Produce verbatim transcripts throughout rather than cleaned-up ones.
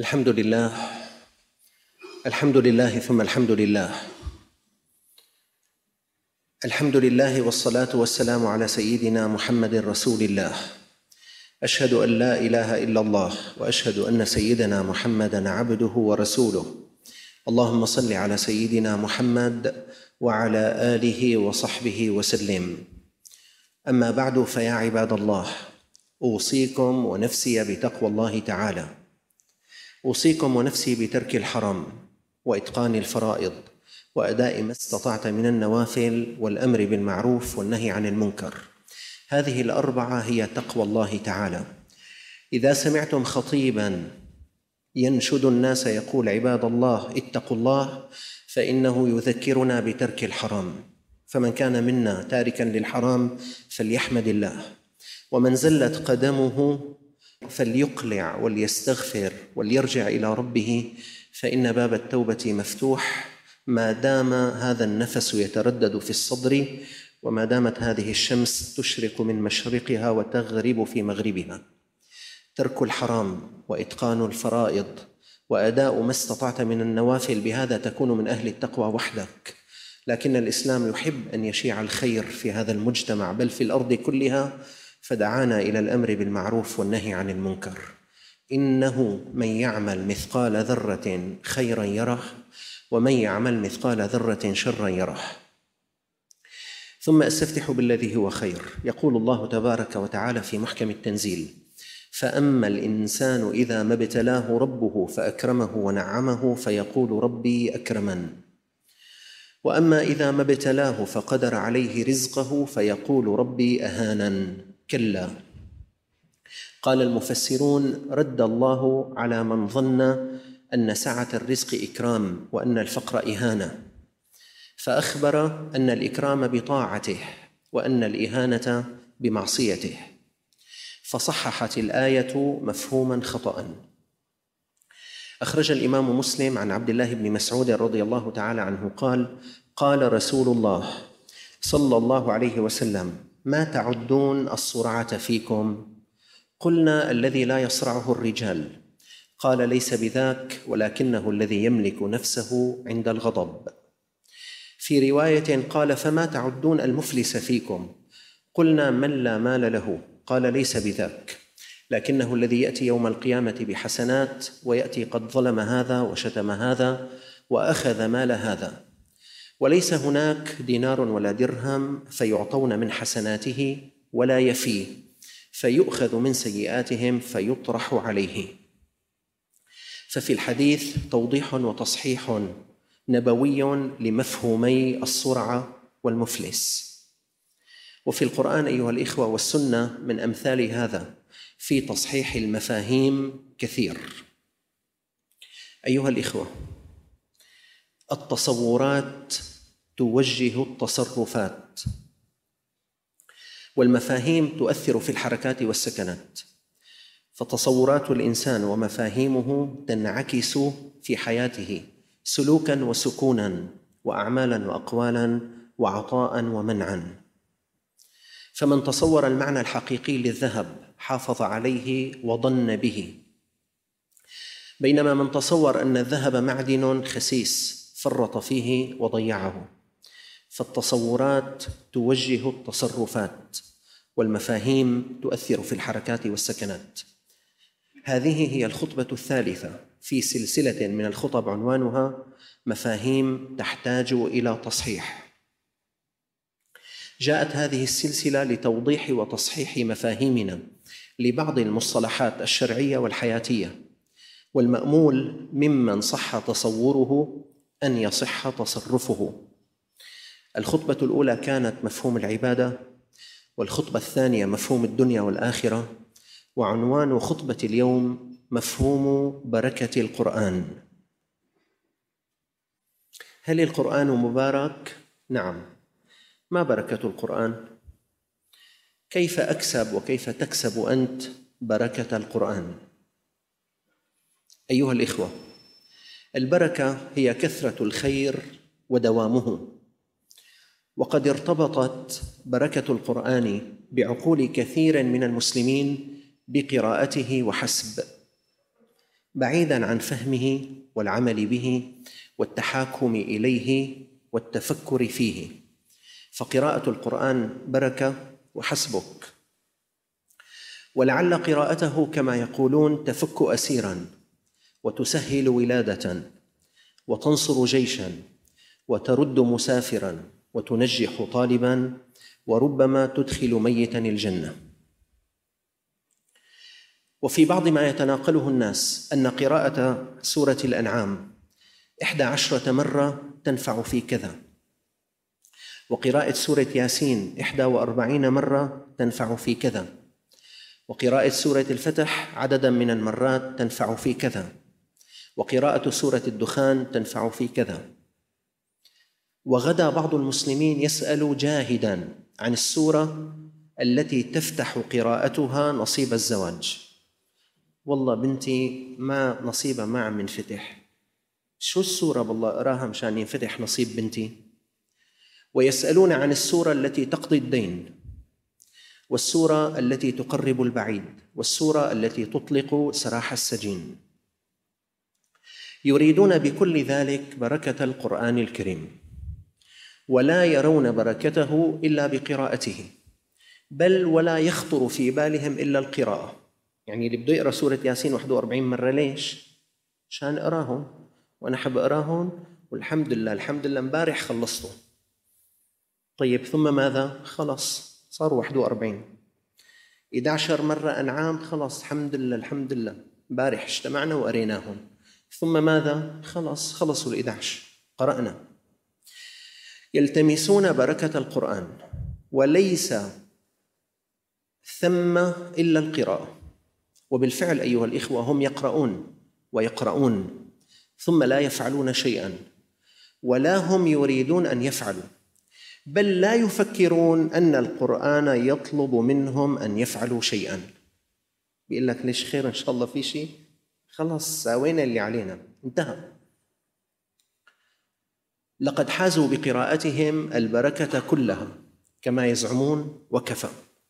الحمد لله الحمد لله ثم الحمد لله الحمد لله والصلاة والسلام على سيدنا محمد رسول الله. أشهد أن لا إله إلا الله وأشهد أن سيدنا محمدًا عبده ورسوله. اللهم صل على سيدنا محمد وعلى آله وصحبه وسلم. أما بعد، فيا عباد الله، أوصيكم ونفسي بتقوى الله تعالى. أوصيكم ونفسي بترك الحرام وإتقان الفرائض وأداء ما استطعت من النوافل والأمر بالمعروف والنهي عن المنكر. هذه الأربعة هي تقوى الله تعالى. إذا سمعتم خطيباً ينشد الناس يقول عباد الله اتقوا الله، فإنه يذكرنا بترك الحرام. فمن كان منا تاركاً للحرام فليحمد الله، ومن زلت قدمه فليقلع وليستغفر وليرجع إلى ربه، فإن باب التوبة مفتوح ما دام هذا النفس يتردد في الصدر، وما دامت هذه الشمس تشرق من مشرقها وتغرب في مغربها. ترك الحرام وإتقان الفرائض وأداء ما استطعت من النوافل، بهذا تكون من أهل التقوى وحدك. لكن الإسلام يحب أن يشيع الخير في هذا المجتمع بل في الأرض كلها، فدعانا إلى الأمر بالمعروف والنهي عن المنكر. إنه من يعمل مثقال ذرة خيرا يره، ومن يعمل مثقال ذرة شرا يره. ثم أستفتح بالذي هو خير. يقول الله تبارك وتعالى في محكم التنزيل: فأما الإنسان إذا ما ابتلاه ربه فأكرمه ونعمه فيقول ربي أكرمن، وأما إذا ما ابتلاه فقدر عليه رزقه فيقول ربي أهانن. كلا. قال المفسرون: رد الله على من ظن أن سعة الرزق إكرام وأن الفقر إهانة، فأخبر أن الإكرام بطاعته وأن الإهانة بمعصيته، فصححت الآية مفهوما خطأ. أخرج الإمام مسلم عن عبد الله بن مسعود رضي الله تعالى عنه قال: قال رسول الله صلى الله عليه وسلم: ما تعدون الصرعة فيكم؟ قلنا: الذي لا يصرعه الرجال. قال: ليس بذاك، ولكنه الذي يملك نفسه عند الغضب. في رواية قال: فما تعدون المفلس فيكم؟ قلنا: من لا مال له. قال: ليس بذاك، لكنه الذي يأتي يوم القيامة بحسنات، ويأتي قد ظلم هذا وشتم هذا وأخذ مال هذا، وليس هناك دينار ولا درهم فيعطون من حسناته ولا يفيه، فيؤخذ من سيئاتهم فيطرح عليه. ففي الحديث توضيح وتصحيح نبوي لمفهومي الصرعة والمفلس. وفي القرآن أيها الإخوة والسنة من أمثال هذا في تصحيح المفاهيم كثير. أيها الإخوة، التصورات توجه التصرفات، والمفاهيم تؤثر في الحركات والسكنات، فتصورات الإنسان ومفاهيمه تنعكس في حياته سلوكاً وسكوناً وأعمالاً وأقوالاً وعطاءً ومنعاً. فمن تصور المعنى الحقيقي للذهب حافظ عليه وظن به، بينما من تصور أن الذهب معدن خسيس فرط فيه وضيعه. فالتصورات توجه التصرفات، والمفاهيم تؤثر في الحركات والسكنات. هذه هي الخطبة الثالثة في سلسلة من الخطب عنوانها مفاهيم تحتاج إلى تصحيح. جاءت هذه السلسلة لتوضيح وتصحيح مفاهيمنا لبعض المصطلحات الشرعية والحياتية، والمأمول ممن صح تصوره أن يصح تصرفه. الخطبة الأولى كانت مفهوم العبادة، والخطبة الثانية مفهوم الدنيا والآخرة، وعنوان خطبة اليوم مفهوم بركة القرآن. هل القرآن مبارك؟ نعم. ما بركة القرآن؟ كيف أكسب وكيف تكسب أنت بركة القرآن؟ أيها الإخوة، البركة هي كثرة الخير ودوامه، وقد ارتبطت بركة القرآن بعقول كثير من المسلمين بقراءته وحسب. بعيداً عن فهمه والعمل به والتحاكم إليه والتفكر فيه، فقراءة القرآن بركة وحسبك. ولعل قراءته كما يقولون تفك أسيراً وتسهل ولادة وتنصر جيشاً وترد مسافراً وتنجح طالباً وربما تدخل ميتاً الجنة. وفي بعض ما يتناقله الناس أن قراءة سورة الأنعام إحدى عشرة مرة تنفع في كذا، وقراءة سورة ياسين إحدى وأربعين مرة تنفع في كذا، وقراءة سورة الفتح عدداً من المرات تنفع في كذا، وقراءة سورة الدخان تنفع في كذا. وغدا بعض المسلمين يسأل جاهداً عن السورة التي تفتح قراءتها نصيب الزواج. والله بنتي ما نصيبها ما عم ينفتح، شو السورة بالله أراها مشان ينفتح نصيب بنتي؟ ويسألون عن السورة التي تقضي الدين، والسورة التي تقرب البعيد، والسورة التي تطلق سراح السجين. يريدون بكل ذلك بركة القرآن الكريم، ولا يرون بركته إلا بقراءته، بل ولا يخطر في بالهم إلا القراءة. يعني اللي بده يقرأ سورة ياسين واحد وأربعين مرة ليش؟ عشان أقراهم، وأنا أحب أقراهم، والحمد لله الحمد لله امبارح خلصته. طيب ثم ماذا؟ خلص صاروا واحد وأربعين. إحدى عشرة مرة أنعام، خلص الحمد لله الحمد لله امبارح اجتمعنا وقريناهم. ثم ماذا؟ خلص خلصوا الإحدى عشر قرأنا. يلتمسون بركة القرآن وليس ثم إلا القراءة. وبالفعل أيها الإخوة هم يقرؤون ويقرؤون ثم لا يفعلون شيئا، ولا هم يريدون أن يفعلوا، بل لا يفكرون أن القرآن يطلب منهم أن يفعلوا شيئا. بيقول لك ليش خير إن شاء الله في شيء، خلاص سوينا اللي علينا انتهى. لقد حازوا بقراءتهم البركة كلها كما يزعمون وكفى.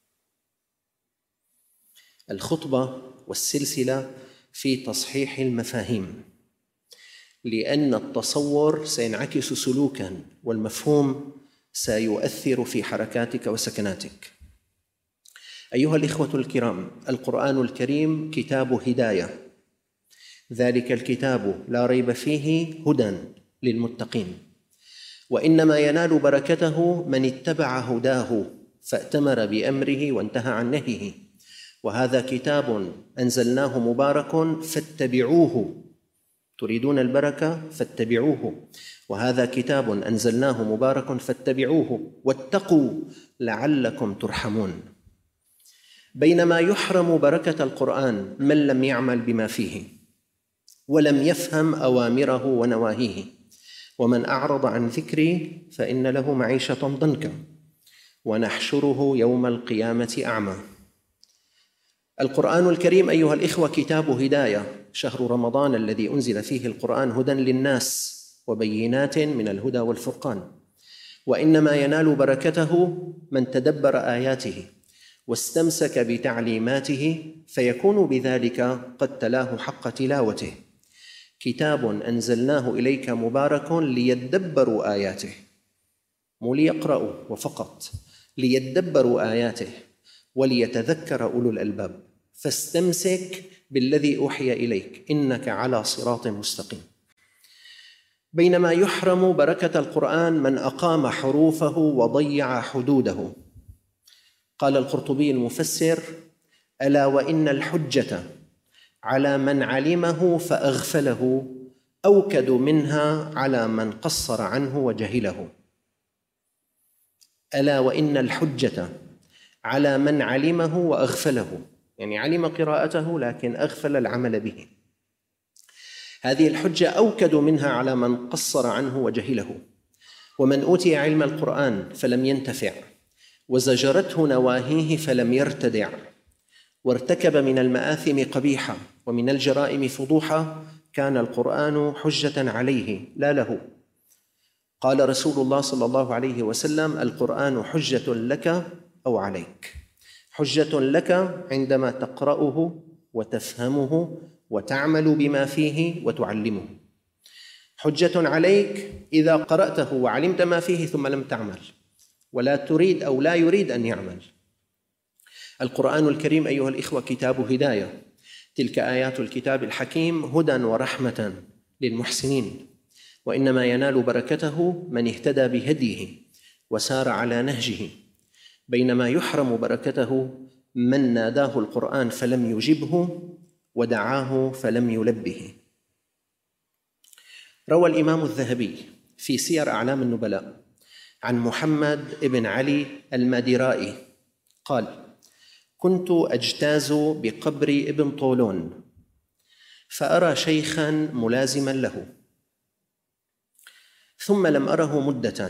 الخطبة والسلسلة في تصحيح المفاهيم، لأن التصور سينعكس سلوكاً، والمفهوم سيؤثر في حركاتك وسكناتك. أيها الإخوة الكرام، القرآن الكريم كتاب هداية، ذلك الكتاب لا ريب فيه هدى للمتقين، وإنما ينال بركته من اتبع هداه فأتمر بأمره وانتهى عن نهيه. وهذا كتاب أنزلناه مبارك فاتبعوه، تريدون البركة فاتبعوه، وهذا كتاب أنزلناه مبارك فاتبعوه واتقوا لعلكم ترحمون. بينما يحرم بركة القرآن من لم يعمل بما فيه ولم يفهم أوامره ونواهيه. ومن أعرض عن ذكري فإن له معيشة ضنكا ونحشره يوم القيامة أعمى. القرآن الكريم أيها الإخوة كتاب هداية، شهر رمضان الذي أنزل فيه القرآن هدى للناس وبينات من الهدى والفرقان، وإنما ينال بركته من تدبر آياته واستمسك بتعليماته، فيكون بذلك قد تلاه حق تلاوته. كتاب أنزلناه إليك مبارك ليدبروا آياته، مو ليقرأوا وفقط، ليدبروا آياته وليتذكر أولو الألباب. فاستمسك بالذي أوحي إليك إنك على صراط مستقيم. بينما يحرم بركة القرآن من أقام حروفه وضيع حدوده. قال القرطبي المفسر: ألا وإن الحجة على من علمه فأغفله أوكد منها على من قصر عنه وجهله. ألا وإن الحجة على من علمه وأغفله، يعني علم قراءته لكن أغفل العمل به. هذه الحجة أوكد منها على من قصر عنه وجهله. ومن أوتي علم القرآن فلم ينتفع وزجرته نواهيه فلم يرتدع وارتكب من المآثم قبيحة ومن الجرائم فضوحة، كان القرآن حجة عليه لا له. قال رسول الله صلى الله عليه وسلم: القرآن حجة لك أو عليك. حجة لك عندما تقرأه وتفهمه وتعمل بما فيه وتعلمه. حجة عليك إذا قرأته وعلمت ما فيه ثم لم تعمل، ولا تريد أو لا يريد أن يعمل. القرآن الكريم أيها الإخوة كتاب هداية، تلك آيات الكتاب الحكيم هدى ورحمة للمحسنين، وإنما ينال بركته من اهتدى بهديه وسار على نهجه، بينما يحرم بركته من ناداه القرآن فلم يجبه ودعاه فلم يلبه. روى الإمام الذهبي في سير أعلام النبلاء عن محمد بن علي المادرائي قال: كنت أجتاز بقبر ابن طولون فأرى شيخاً ملازماً له، ثم لم أره مدة.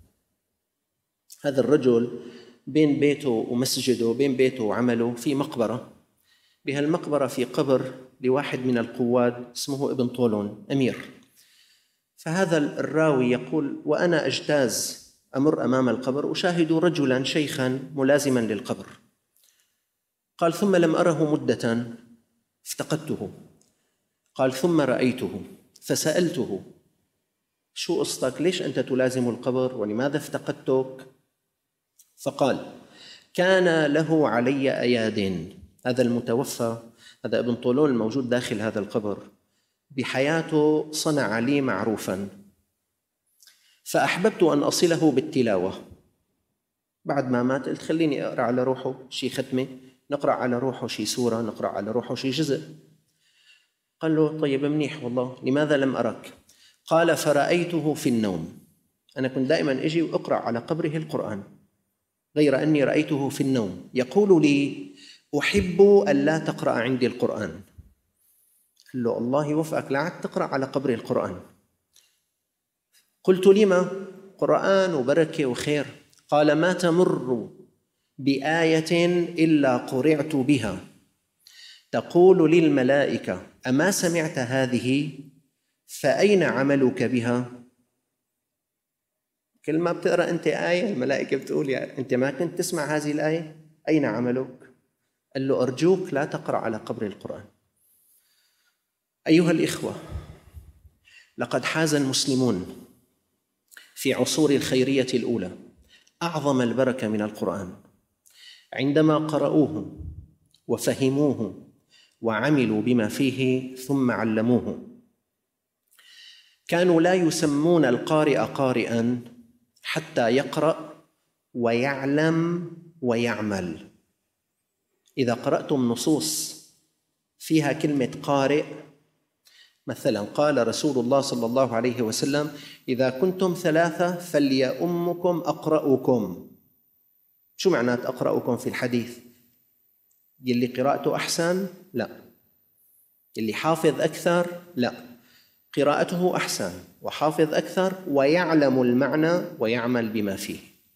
هذا الرجل بين بيته ومسجده، بين بيته وعمله في مقبرة، بهالمقبرة في قبر لواحد من القواد اسمه ابن طولون أمير. فهذا الراوي يقول: وأنا أجتاز أمر أمام القبر أشاهد رجلاً شيخاً ملازماً للقبر. قال: ثم لم أره مدة افتقدته. قال: ثم رأيته فسألته: شو قصتك؟ ليش أنت تلازم القبر ولماذا افتقدتك؟ فقال: كان له علي أياد. هذا المتوفى، هذا ابن طولون الموجود داخل هذا القبر، بحياته صنع لي معروفاً، فأحببت أن أصله بالتلاوة. بعد ما مات قلت خليني أقرأ على روحه شي ختمة، نقرأ على روحه شي سورة، نقرأ على روحه شي جزء. قال له: طيب منيح والله، لماذا لم أرك؟ قال: فرأيته في النوم. أنا كنت دائما أجي وأقرأ على قبره القرآن، غير أني رأيته في النوم يقول لي: أحب أن لا تقرأ عندي القرآن. قال له: الله يوفقك، لا عاد تقرأ على قبر القرآن. قلت: لما؟ قرآن وبركة وخير. قال: ما تمر بآية إلا قرعت بها، تقول للملائكة: أما سمعت هذه؟ فأين عملك بها؟ كل ما بتقرأ أنت آية الملائكة بتقول: يا أنت ما كنت تسمع هذه الآية؟ أين عملك؟ قال له: أرجوك لا تقرأ على قبر القرآن. أيها الإخوة، لقد حاز المسلمون في عصور الخيرية الأولى أعظم البركة من القرآن عندما قرأوه وفهموه وعملوا بما فيه ثم علموه. كانوا لا يسمون القارئ قارئاً حتى يقرأ ويعلم ويعمل. إذا قرأتم نصوص فيها كلمة قارئ، مثلاً قال رسول الله صلى الله عليه وسلم: إذا كنتم ثلاثة فليؤمكم أقرأكم. شو معنات أقرأكم في الحديث؟ يلي قراءته أحسن؟ لا. يلي حافظ أكثر؟ لا. قراءته أحسن وحافظ أكثر ويعلم المعنى ويعمل بما فيه.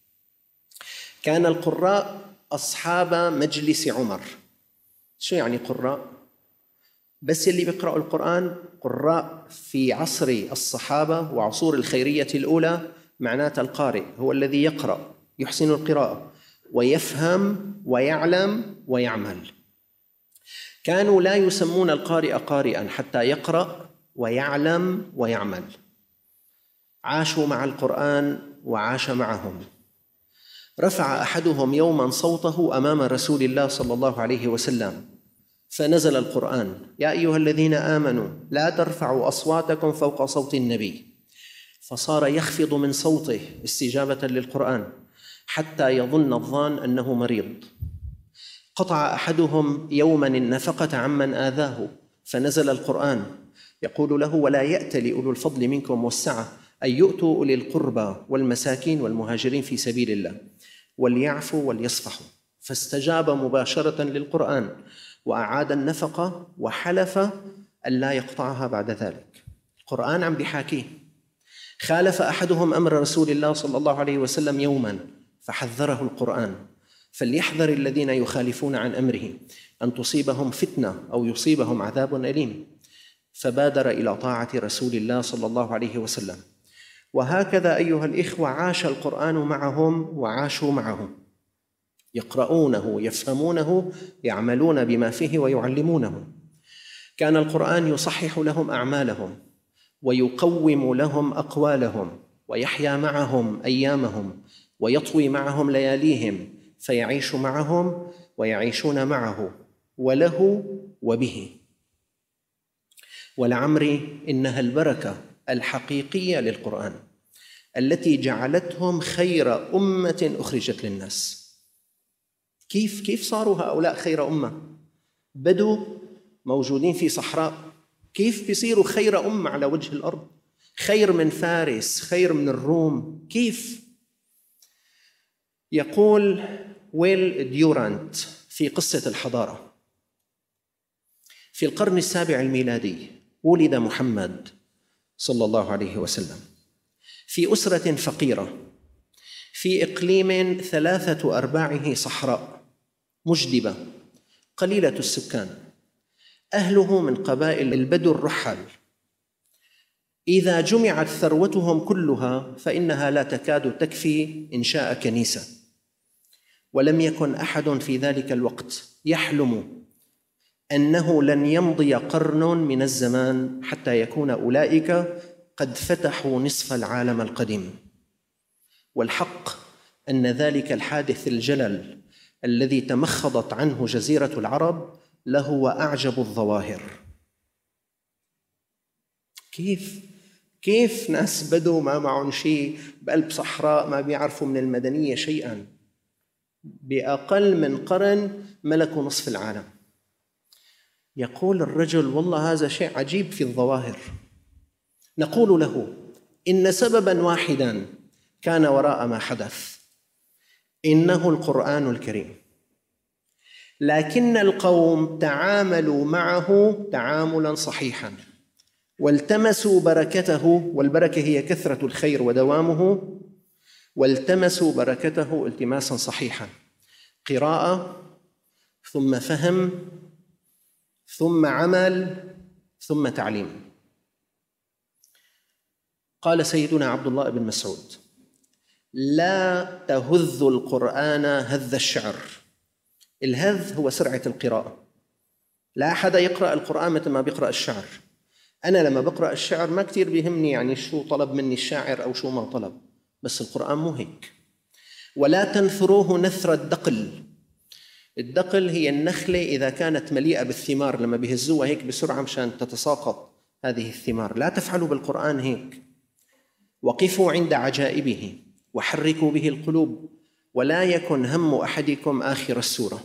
كان القراء أصحاب مجلس عمر. شو يعني قراء؟ بس اللي بيقرأوا القرآن قراء. في عصر الصحابة وعصور الخيرية الأولى معنات القارئ هو الذي يقرأ، يحسن القراءة ويفهم ويعلم ويعمل. كانوا لا يسمون القارئ قارئا حتى يقرأ ويعلم ويعمل. عاشوا مع القرآن وعاش معهم. رفع أحدهم يوما صوته أمام رسول الله صلى الله عليه وسلم فنزل القرآن: يا أيها الذين آمنوا لا ترفعوا أصواتكم فوق صوت النبي. فصار يخفض من صوته استجابة للقرآن حتى يظن الظان أنه مريض. قطع أحدهم يوما النفقة عمن آذاه فنزل القرآن يقول له: ولا يأتل أولو الفضل منكم والسعة أن يؤتوا أولي القربى والمساكين والمهاجرين في سبيل الله وليعفوا وليصفحوا. فاستجاب مباشرة للقرآن وأعاد النفقة وحلف أن لا يقطعها بعد ذلك. القرآن عم بحاكيه. خالف أحدهم أمر رسول الله صلى الله عليه وسلم يوما فحذره القرآن: فليحذر الذين يخالفون عن أمره أن تصيبهم فتنة أو يصيبهم عذاب أليم. فبادر إلى طاعة رسول الله صلى الله عليه وسلم. وهكذا أيها الإخوة عاش القرآن معهم وعاشوا معه، يقرؤونه يفهمونه يعملون بما فيه ويعلمونه. كان القرآن يصحح لهم أعمالهم ويقوم لهم أقوالهم ويحيا معهم أيامهم ويطوي معهم لياليهم، فيعيش معهم ويعيشون معه وله وبه. ولعمري إنها البركة الحقيقية للقرآن التي جعلتهم خير أمة أخرجت للناس. كيف كيف صاروا هؤلاء خير أمة؟ بدوا موجودين في صحراء، كيف بيصيروا خير أمة على وجه الأرض؟ خير من فارس، خير من الروم، كيف؟ يقول ويل ديورانت في قصة الحضارة: في القرن السابع الميلادي ولد محمد صلى الله عليه وسلم في أسرة فقيرة في إقليم ثلاثة أرباعه صحراء مجدبة قليلة السكان، أهله من قبائل البدو الرحل، إذا جمعت ثروتهم كلها فإنها لا تكاد تكفي إنشاء كنيسة. ولم يكن أحد في ذلك الوقت يحلم أنه لن يمضي قرن من الزمان حتى يكون أولئك قد فتحوا نصف العالم القديم. والحق أن ذلك الحادث الجلل الذي تمخضت عنه جزيرة العرب لهو أعجب الظواهر. كيف كيف ناس بدوا ما معهم شيء بقلب صحراء، ما بيعرفوا من المدنية شيئا، بأقل من قرن ملكوا نصف العالم. يقول الرجل: والله هذا شيء عجيب في الظواهر. نقول له: إن سببا واحدا كان وراء ما حدث، إنه القرآن الكريم، لكن القوم تعاملوا معه تعاملا صحيحا والتمسوا بركته، والبركة هي كثرة الخير ودوامه، والتمسوا بركته التماسا صحيحا: قراءة ثم فهم ثم عمل ثم تعليم. قال سيدنا عبد الله بن مسعود: لا تهذ القرآن هذ الشعر. الهذ هو سرعة القراءة، لا أحد يقرأ القرآن مثل ما بيقرأ الشعر. أنا لما بقرأ الشعر ما كتير بيهمني يعني شو طلب مني الشاعر أو شو ما طلب، بس القرآن مو هيك. ولا تنثروه نثر الدقل. الدقل هي النخلة إذا كانت مليئة بالثمار، لما بيهزوها هيك بسرعة مشان تتساقط هذه الثمار، لا تفعلوا بالقرآن هيك. وقفوا عند عجائبه وحركوا به القلوب، ولا يكن هم أحدكم آخر السورة.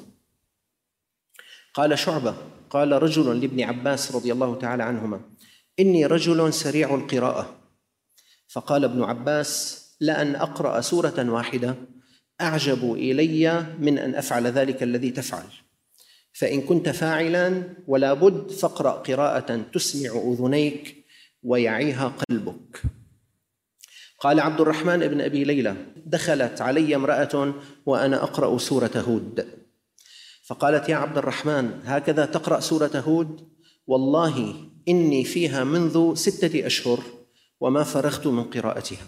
قال شعبة: قال رجل لابن عباس رضي الله تعالى عنهما: إني رجل سريع القراءة. فقال ابن عباس: لأن أقرأ سورة واحدة أعجب إلي من أن أفعل ذلك الذي تفعل، فإن كنت فاعلا ولا بد فاقرأ قراءة تسمع أذنيك ويعيها قلبك. قال عبد الرحمن بن أبي ليلى: دخلت علي امرأة وأنا أقرأ سورة هود، فقالت: يا عبد الرحمن، هكذا تقرأ سورة هود؟ والله إني فيها منذ ستة أشهر وما فرغت من قراءتها.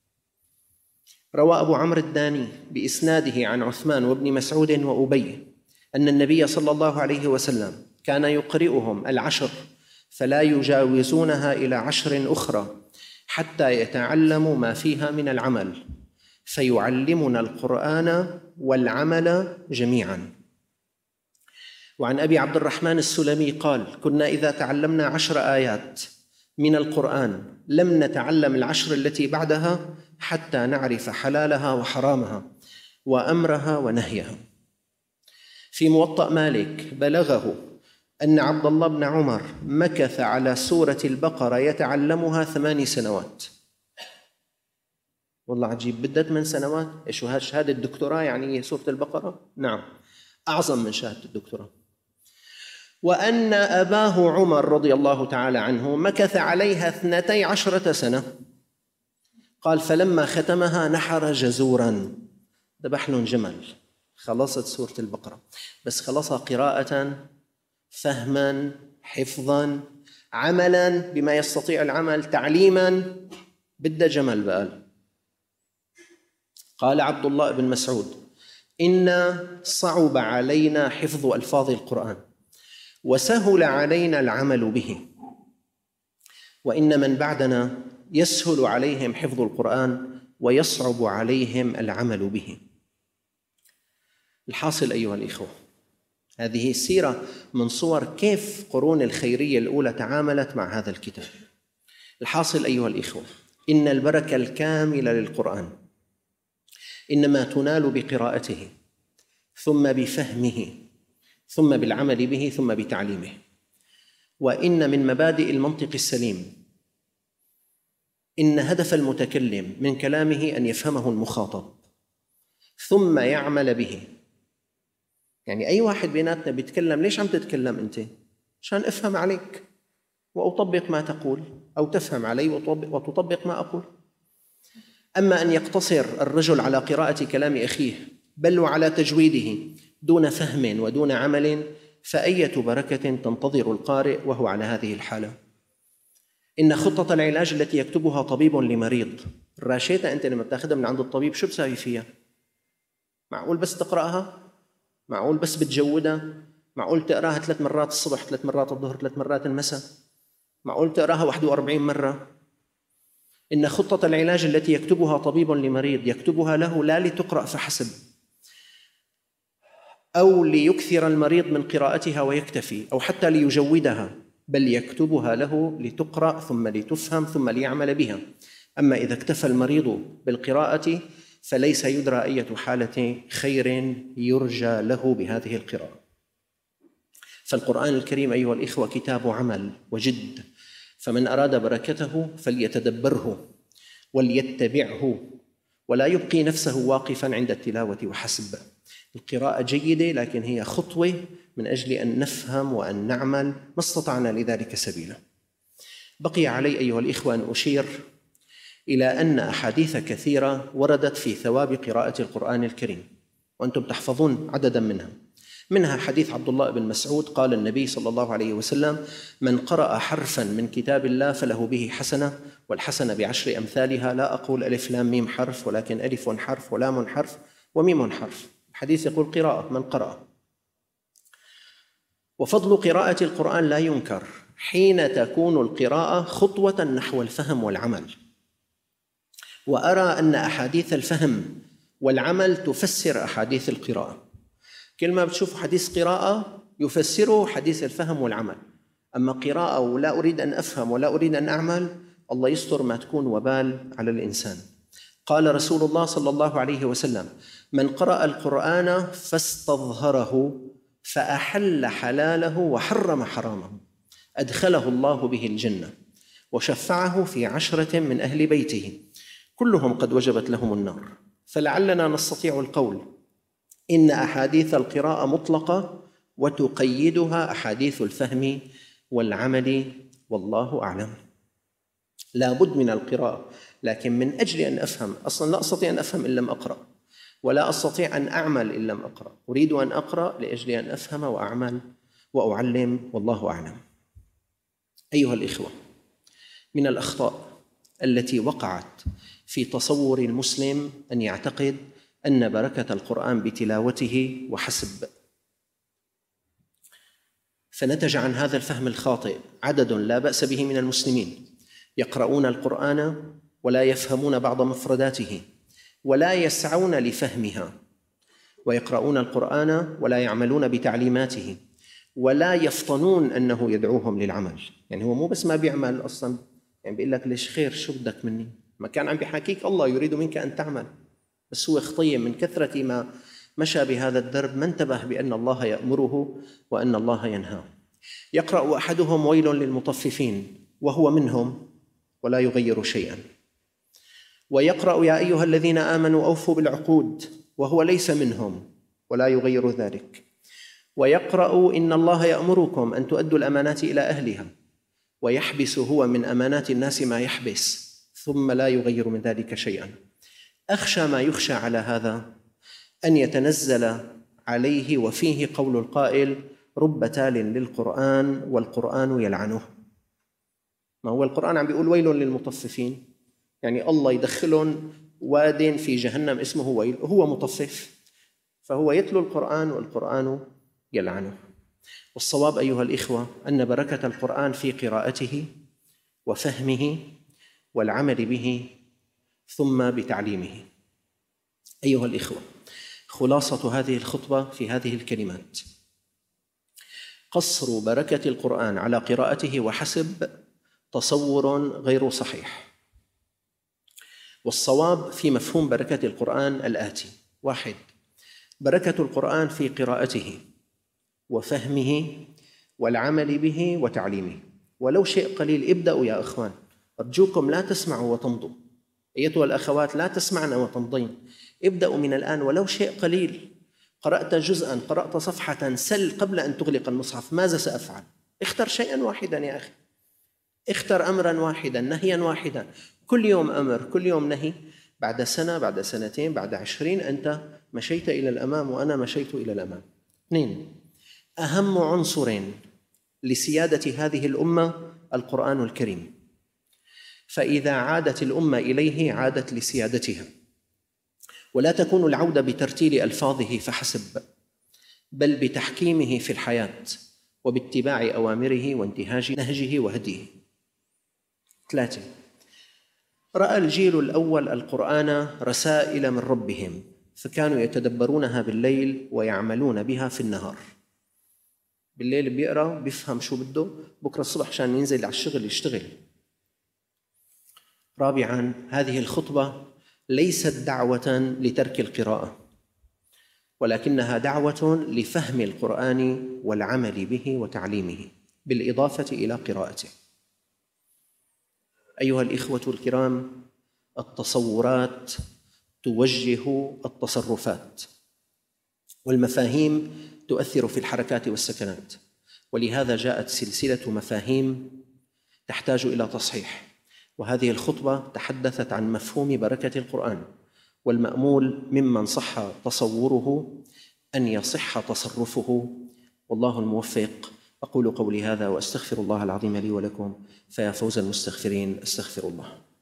روى أبو عمرو الداني بإسناده عن عثمان وابن مسعود وأبي أن النبي صلى الله عليه وسلم كان يقرئهم العشر فلا يجاوزونها إلى عشر أخرى حتى يتعلموا ما فيها من العمل، فيعلمنا القرآن والعمل جميعا. وعن أبي عبد الرحمن السلمي قال: كنا إذا تعلمنا عشر آيات من القرآن لم نتعلم العشر التي بعدها حتى نعرف حلالها وحرامها وأمرها ونهيها. في موطأ مالك بلغه أن عبد الله بن عمر مكث على سورة البقرة يتعلمها ثماني سنوات. والله عجيب، بدها ثمان سنوات؟ إيش هذا؟ شهادة الدكتوراه يعني سورة البقرة؟ نعم، أعظم من شهادة الدكتوراه. وأن أباه عمر رضي الله تعالى عنه مكث عليها اثنتي عشرة سنة. قال: فلما ختمها نحر جزورا، ذبح لهم جمل. خلصت سورة البقرة، بس خلصها قراءة، فهما، حفظا، عملا بما يستطيع العمل، تعليما، بدها جمل بقال. قال عبد الله بن مسعود: إن صعب علينا حفظ ألفاظ القرآن، وسهل علينا العمل به، وإن من بعدنا يسهل عليهم حفظ القرآن ويصعب عليهم العمل به. الحاصل أيها الإخوة، هذه السيرة من صور كيف قرون الخيرية الأولى تعاملت مع هذا الكتاب. الحاصل أيها الإخوة، إن البركة الكاملة للقرآن إنما تنال بقراءته، ثم بفهمه، ثم بالعمل به، ثم بتعليمه. وإن من مبادئ المنطق السليم إن هدف المتكلم من كلامه أن يفهمه المخاطب ثم يعمل به. يعني أي واحد بيناتنا بيتكلم، ليش عم تتكلم أنت؟ عشان أفهم عليك وأطبق ما تقول، أو تفهم علي وتطبق ما أقول. أما أن يقتصر الرجل على قراءة كلام أخيه بل وعلى تجويده دون فهم ودون عمل، فأية بركة تنتظر القارئ وهو على هذه الحالة؟ إن خطة العلاج التي يكتبها طبيب لمريض، الراشيتة أنت لما بتاخذها من عند الطبيب شو بساوي فيها؟ معقول بس تقرأها؟ معقول بس بتجودها؟ معقول تقراها ثلاث مرات الصبح، ثلاث مرات الظهر، ثلاث مرات المساء؟ معقول تقراها واحد وأربعين مرة؟ إن خطة العلاج التي يكتبها طبيب لمريض يكتبها له لا لتقرأ فحسب، أو ليكثر المريض من قراءتها ويكتفي، أو حتى ليجودها، بل يكتبها له لتقرأ ثم لتفهم ثم ليعمل بها. أما إذا اكتفى المريض بالقراءة فليس يدرى أية حالة خير يرجى له بهذه القراءة. فالقرآن الكريم أيها الإخوة كتاب عمل وجد، فمن أراد بركته فليتدبره وليتبعه، ولا يبقي نفسه واقفا عند التلاوة وحسب. القراءة جيدة، لكن هي خطوة من أجل أن نفهم وأن نعمل ما استطعنا لذلك سبيلا. بقي علي أيها الإخوة أن أشير إلى أن أحاديث كثيرة وردت في ثواب قراءة القرآن الكريم، وأنتم تحفظون عددا منها. منها حديث عبد الله بن مسعود قال النبي صلى الله عليه وسلم: من قرأ حرفا من كتاب الله فله به حسنة، والحسنة بعشر أمثالها. لا أقول ألف لام ميم حرف، ولكن ألف حرف ولام حرف وميم حرف. الحديث يقول قراءة من قرأ. وفضل قراءة القرآن لا ينكر حين تكون القراءة خطوة نحو الفهم والعمل. وأرى أن أحاديث الفهم والعمل تفسر أحاديث القراءة. كل ما بتشوف حديث قراءة يفسره حديث الفهم والعمل. أما قراءة ولا أريد أن أفهم ولا أريد أن أعمل، الله يستر ما تكون وبال على الإنسان. قال رسول الله صلى الله عليه وسلم: من قرأ القرآن فاستظهره فأحل حلاله وحرم حرامه أدخله الله به الجنة وشفعه في عشرة من أهل بيته كلهم قد وجبت لهم النار. فلعلنا نستطيع القول إن أحاديث القراءة مطلقة وتقيدها أحاديث الفهم والعمل، والله أعلم. لا بد من القراءة، لكن من أجل أن أفهم. أصلا لا أستطيع أن أفهم إن لم أقرأ، ولا أستطيع أن أعمل إن لم أقرأ. أريد أن أقرأ لأجل أن أفهم وأعمل وأعلم، والله أعلم. أيها الإخوة، من الأخطاء التي وقعت في تصور المسلم أن يعتقد أن بركة القرآن بتلاوته وحسب، فنتج عن هذا الفهم الخاطئ عدد لا بأس به من المسلمين يقرؤون القرآن ولا يفهمون بعض مفرداته ولا يسعون لفهمها، ويقرؤون القرآن ولا يعملون بتعليماته ولا يفطنون أنه يدعوهم للعمل. يعني هو مو بس ما بيعمل أصلا، يعني بيقول لك ليش خير، شو بدك مني؟ ما كان عم بيحاكيك الله يريد منك أن تعمل، بس هو خطية من كثرة ما مشى بهذا الدرب ما انتبه بأن الله يأمره وأن الله ينهاه. يقرأ أحدهم: ويل للمطففين، وهو منهم ولا يغير شيئا. ويقرأ: يا أيها الذين آمنوا أوفوا بالعقود، وهو ليس منهم ولا يغير ذلك. ويقرأ: إن الله يأمركم أن تؤدوا الأمانات إلى أهلها، ويحبس هو من أمانات الناس ما يحبس، ثم لا يغير من ذلك شيئا. أخشى ما يخشى على هذا أن يتنزل عليه وفيه قول القائل: رب تال للقرآن والقرآن يلعنه. ما هو القرآن عم بيقول ويل للمطففين، يعني الله يدخلهم واد في جهنم اسمه ويل، هو مطفف، فهو يتلو القرآن والقرآن يلعنه. والصواب أيها الإخوة أن بركة القرآن في قراءته وفهمه والعمل به ثم بتعليمه. أيها الإخوة، خلاصة هذه الخطبة في هذه الكلمات: قصر بركة القرآن على قراءته وحسب تصور غير صحيح. والصواب في مفهوم بركة القرآن الآتي: واحد، بركة القرآن في قراءته وفهمه والعمل به وتعليمه، ولو شيء قليل. ابدأوا يا أخوان، أرجوكم لا تسمعوا وتمضوا، أيتها الأخوات لا تسمعن وتمضين، ابدأوا من الآن ولو شيء قليل. قرأت جزءاً، قرأت صفحة، سل قبل أن تغلق المصحف: ماذا سأفعل؟ اختر شيئاً واحداً يا أخي، اختر أمراً واحداً، نهياً واحداً، كل يوم أمر، كل يوم نهي. بعد سنة، بعد سنتين، بعد عشرين، أنت مشيت إلى الأمام وأنا مشيت إلى الأمام. اثنين، أهم عنصرين لسيادة هذه الأمة القرآن الكريم، فإذا عادت الأمة إليه عادت لسيادتها، ولا تكون العودة بترتيل ألفاظه فحسب، بل بتحكيمه في الحياة وباتباع أوامره وانتهاج نهجه وهديه. ثلاثة، رأى الجيل الأول القرآن رسائل من ربهم، فكانوا يتدبرونها بالليل ويعملون بها في النهار. بالليل بيقرأ، بيفهم شو بده، بكرة الصبح عشان ينزل على الشغل يشتغل. رابعاً، هذه الخطبة ليست دعوة لترك القراءة، ولكنها دعوة لفهم القرآن والعمل به وتعليمه، بالإضافة إلى قراءته. أيها الإخوة الكرام، التصورات توجه التصرفات، والمفاهيم تؤثر في الحركات والسكنات، ولهذا جاءت سلسلة مفاهيم تحتاج إلى تصحيح. وهذه الخطبة تحدثت عن مفهوم بركة القرآن، والمأمول ممن صح تصوره أن يصح تصرفه، والله الموفق. أقول قولي هذا وأستغفر الله العظيم لي ولكم، فيا فوز المستغفرين. أستغفر الله.